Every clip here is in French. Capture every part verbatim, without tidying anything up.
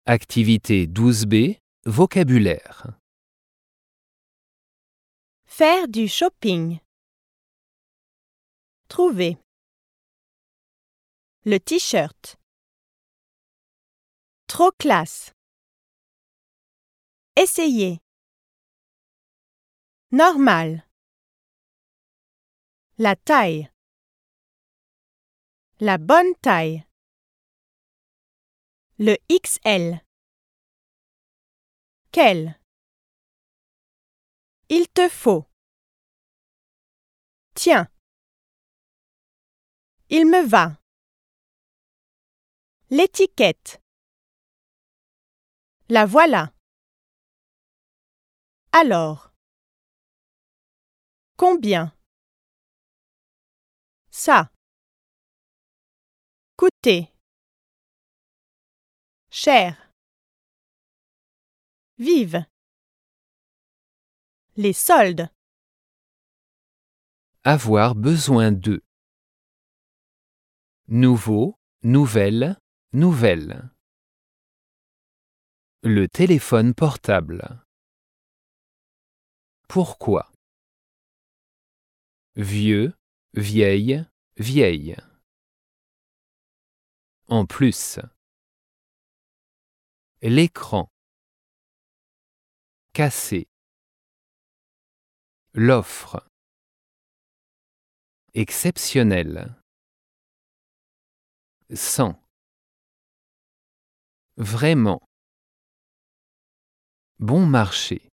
Activité douze B, vocabulaire. Faire du shopping. Trouver. Le t-shirt. Trop classe. Essayer. Normal. La taille. La bonne taille. Le X L. Quel? Il te faut. Tiens. Il me va. L'étiquette. La voilà. Alors. Combien? Ça. Coûter. Cher. Vive. Les soldes. Avoir besoin de. Nouveau, nouvelle, nouvelle. Le téléphone portable. Pourquoi? Vieux, vieille, vieille. En plus. L'écran. Cassé. L'offre. Exceptionnel. Sans. Vraiment. Bon marché.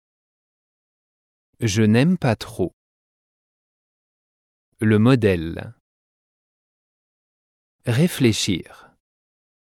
Je n'aime pas trop. Le modèle. Réfléchir.